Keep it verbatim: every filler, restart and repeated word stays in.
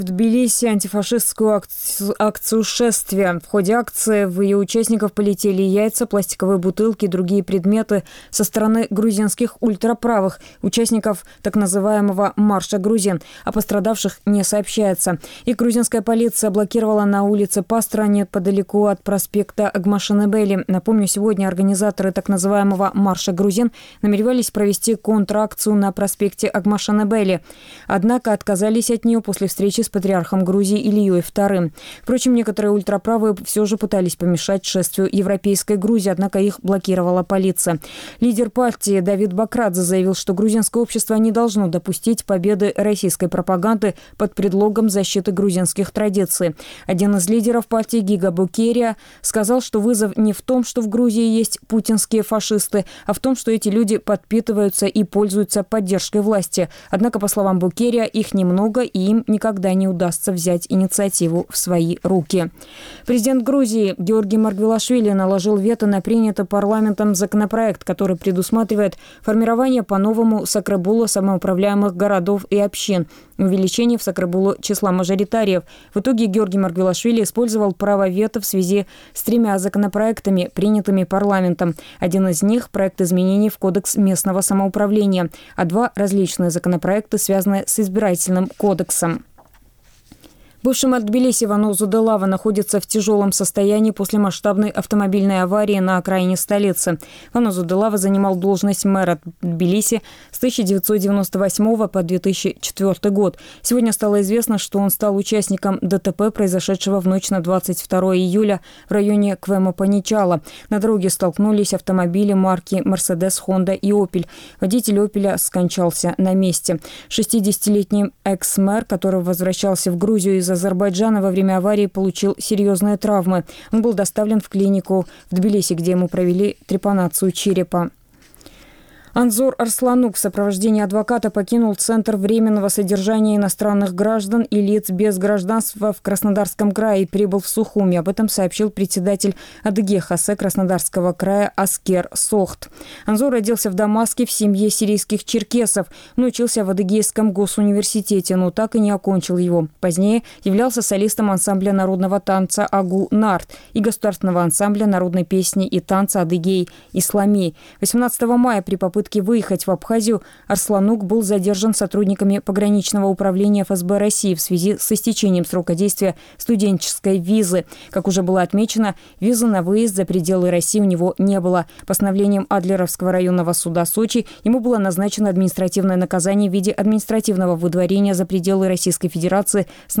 В Тбилиси антифашистскую акцию, акцию шествия. В ходе акции в ее участников полетели яйца, пластиковые бутылки и другие предметы со стороны грузинских ультраправых, участников так называемого «Марша грузин». О пострадавших не сообщается. И грузинская полиция блокировала на улице Пастора неподалеку от проспекта Агмашенебели. Напомню, сегодня организаторы так называемого «Марша грузин» намеревались провести контракцию на проспекте Агмашенебели. Однако отказались от нее после встречи с патриархом Грузии Ильей вторым. Впрочем, некоторые ультраправые все же пытались помешать шествию европейской Грузии, однако их блокировала полиция. Лидер партии Давид Бакрадзе заявил, что грузинское общество не должно допустить победы российской пропаганды под предлогом защиты грузинских традиций. Один из лидеров партии Гига Букерия сказал, что вызов не в том, что в Грузии есть путинские фашисты, а в том, что эти люди подпитываются и пользуются поддержкой власти. Однако, по словам Букерия, их немного, и им никогда не удастся взять инициативу в свои руки. Президент Грузии Георгий Маргвелашвили наложил вето на принятый парламентом законопроект, который предусматривает формирование по-новому Сакрабула самоуправляемых городов и общин, увеличение в Сакрабулу числа мажоритариев. В итоге Георгий Маргвелашвили использовал право вето в связи с тремя законопроектами, принятыми парламентом. Один из них – проект изменений в Кодекс местного самоуправления, а два – различные законопроекты, связанные с избирательным кодексом. Бывший мэр Тбилиси Вано Зудылава находится в тяжелом состоянии после масштабной автомобильной аварии на окраине столицы. Вано Зудылава занимал должность мэра Тбилиси с тысяча девятьсот девяносто восьмого по две тысячи четвёртый год. Сегодня стало известно, что он стал участником ДТП, произошедшего в ночь на двадцать второе июля в районе Квемо-Паничала. На дороге столкнулись автомобили марки «Мерседес», «Хонда» и «Опель». Водитель «Опеля» скончался на месте. шестидесятилетний экс-мэр, который возвращался в Грузию из Азербайджана, во время аварии получил серьезные травмы. Он был доставлен в клинику в Тбилиси, где ему провели трепанацию черепа. Анзор Арсланук в сопровождении адвоката покинул Центр временного содержания иностранных граждан и лиц без гражданства в Краснодарском крае и прибыл в Сухуми. Об этом сообщил председатель Адыгея Хасе Краснодарского края Аскер Сохт. Анзор родился в Дамаске в семье сирийских черкесов, но учился в Адыгейском госуниверситете, но так и не окончил его. Позднее являлся солистом ансамбля народного танца «Агу-Нарт» и государственного ансамбля народной песни и танца «Адыгей Исламей». восемнадцатого мая при попытке выехать в Абхазию Арсланук был задержан сотрудниками пограничного управления эф эс бэ России в связи с истечением срока действия студенческой визы. Как уже было отмечено, визы на выезд за пределы России у него не было. Постановлением Адлеровского районного суда Сочи ему было назначено административное наказание в виде административного выдворения за пределы Российской Федерации с